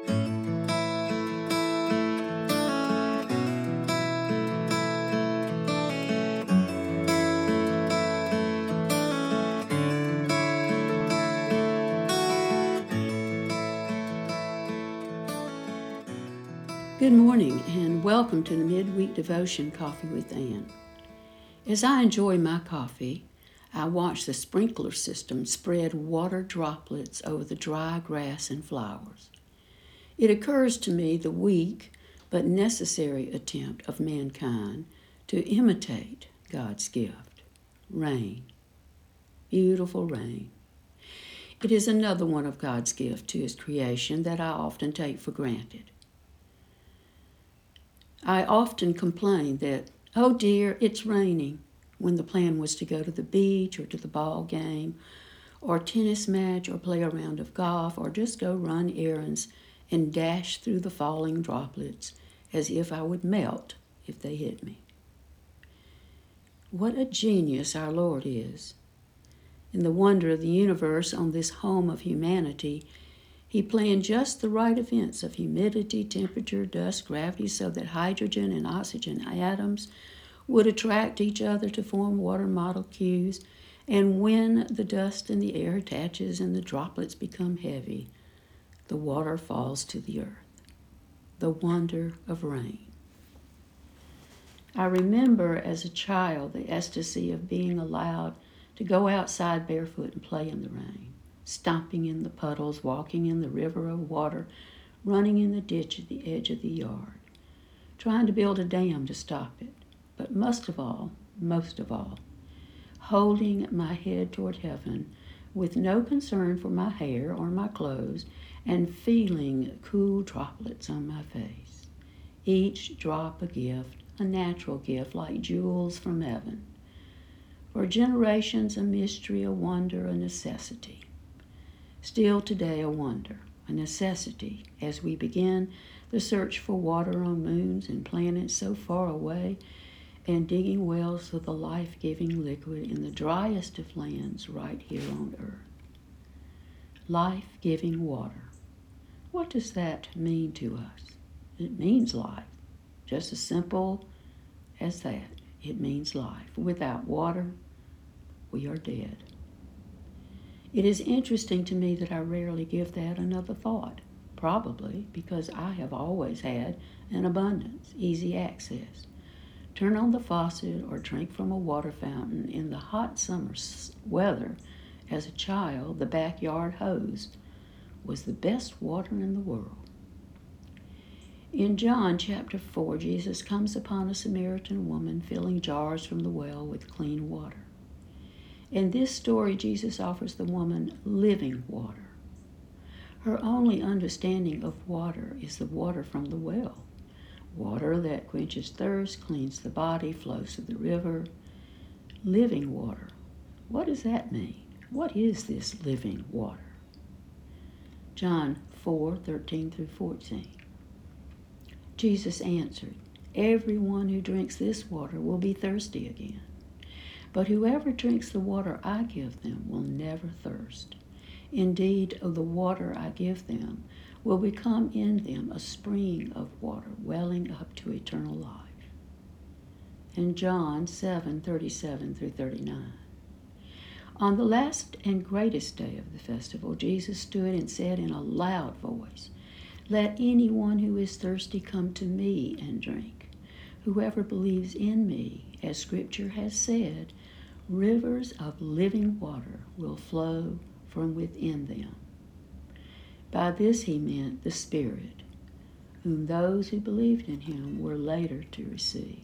Good morning and welcome to the Midweek Devotion Coffee with Ann. As I enjoy my coffee, I watch the sprinkler system spread water droplets over the dry grass and flowers. It occurs to me the weak but necessary attempt of mankind to imitate God's gift, rain, beautiful rain. It is another one of God's gift to His creation that I often take for granted. I often complain that, oh dear, it's raining, when the plan was to go to the beach or to the ball game or tennis match or play a round of golf or just go run errands and dash through the falling droplets as if I would melt if they hit me. What a genius our Lord is. In the wonder of the universe on this home of humanity, He planned just the right events of humidity, temperature, dust, gravity, so that hydrogen and oxygen atoms would attract each other to form water molecules, and when the dust in the air attaches and the droplets become heavy, the water falls to the earth. The wonder of rain. I remember as a child the ecstasy of being allowed to go outside barefoot and play in the rain. Stomping in the puddles, walking in the river of water, running in the ditch at the edge of the yard, trying to build a dam to stop it, but most of all, holding my head toward heaven with no concern for my hair or my clothes and feeling cool droplets on my face. Each drop a gift, a natural gift like jewels from heaven. For generations a mystery, a wonder, a necessity. Still today a wonder, a necessity, as we begin the search for water on moons and planets so far away and digging wells for the life-giving liquid in the driest of lands right here on earth. Life-giving water. What does that mean to us? It means life. Just as simple as that. It means life. Without water, we are dead. It is interesting to me that I rarely give that another thought, probably because I have always had an abundance, easy access. Turn on the faucet or drink from a water fountain in the hot summer weather. As a child, the backyard hose was the best water in the world. In John chapter 4, Jesus comes upon a Samaritan woman filling jars from the well with clean water. In this story, Jesus offers the woman living water. Her only understanding of water is the water from the well. Water that quenches thirst, cleans the body, flows to the river. Living water. What does that mean? What is this living water? John 4:13 through 14. Jesus answered, "Everyone who drinks this water will be thirsty again. But whoever drinks the water I give them will never thirst. Indeed, the water I give them will become in them a spring of water welling up to eternal life." And John 7:37 through 39. On the last and greatest day of the festival, Jesus stood and said in a loud voice, "Let anyone who is thirsty come to me and drink. Whoever believes in me, as Scripture has said, rivers of living water will flow from within them." By this he meant the Spirit, whom those who believed in him were later to receive.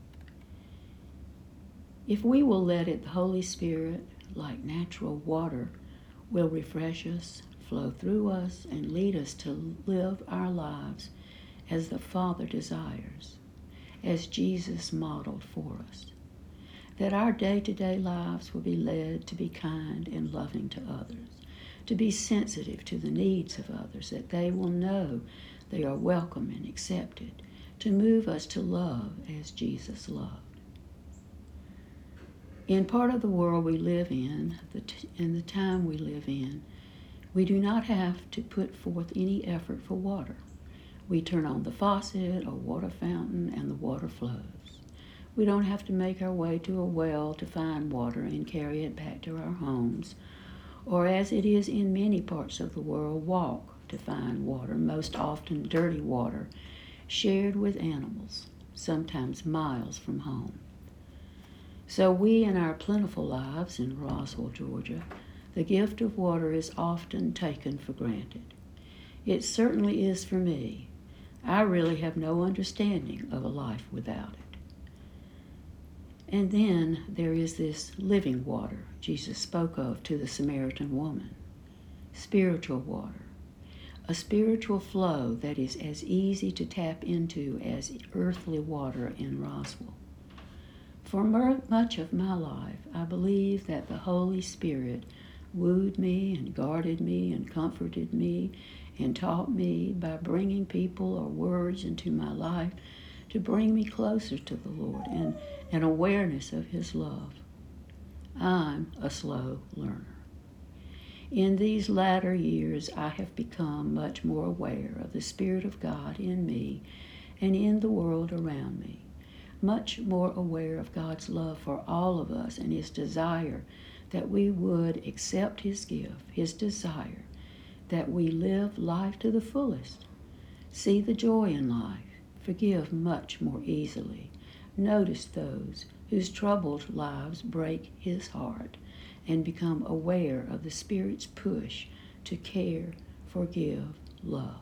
If we will let it, the Holy Spirit, like natural water, will refresh us, flow through us, and lead us to live our lives as the Father desires, as Jesus modeled for us. That our day-to-day lives will be led to be kind and loving to others, to be sensitive to the needs of others, that they will know they are welcome and accepted, to move us to love as Jesus loved. In part of the world we live in, the time we live in, We do not have to put forth any effort for water. We turn on the faucet or water fountain and the water flows. We don't have to make our way to a well to find water and carry it back to our homes, or as it is in many parts of the world, walk to find water, most often dirty water, shared with animals, sometimes miles from home. So we, in our plentiful lives in Roswell, Georgia, the gift of water is often taken for granted. It certainly is for me. I really have no understanding of a life without it. And then there is this living water Jesus spoke of to the Samaritan woman. Spiritual water. A spiritual flow that is as easy to tap into as earthly water in Roswell. For much of my life, I believe that the Holy Spirit wooed me and guarded me and comforted me and taught me by bringing people or words into my life to bring me closer to the Lord and an awareness of His love. I'm a slow learner. In these latter years, I have become much more aware of the Spirit of God in me and in the world around me. Much more aware of God's love for all of us and His desire that we would accept His gift, His desire that we live life to the fullest, see the joy in life, forgive much more easily, notice those whose troubled lives break His heart, and become aware of the Spirit's push to care, forgive, love.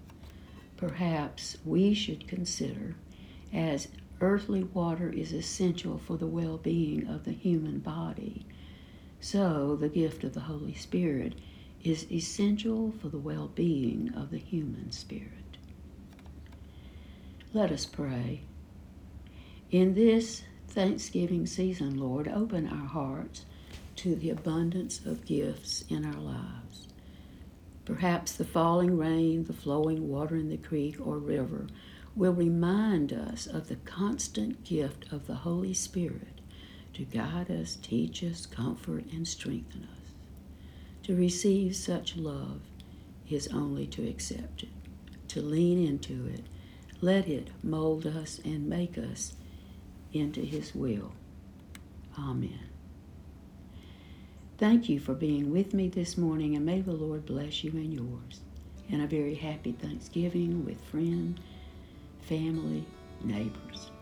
Perhaps we should consider, as earthly water is essential for the well-being of the human body, so the gift of the Holy Spirit is essential for the well-being of the human spirit. Let us pray. In this Thanksgiving season, Lord, open our hearts to the abundance of gifts in our lives. Perhaps the falling rain, the flowing water in the creek or river will remind us of the constant gift of the Holy Spirit to guide us, teach us, comfort, and strengthen us. To receive such love is only to accept it, to lean into it, let it mold us and make us into His will. Amen. Thank you for being with me this morning, and may the Lord bless you and yours. And a very happy Thanksgiving with friends, family, neighbors.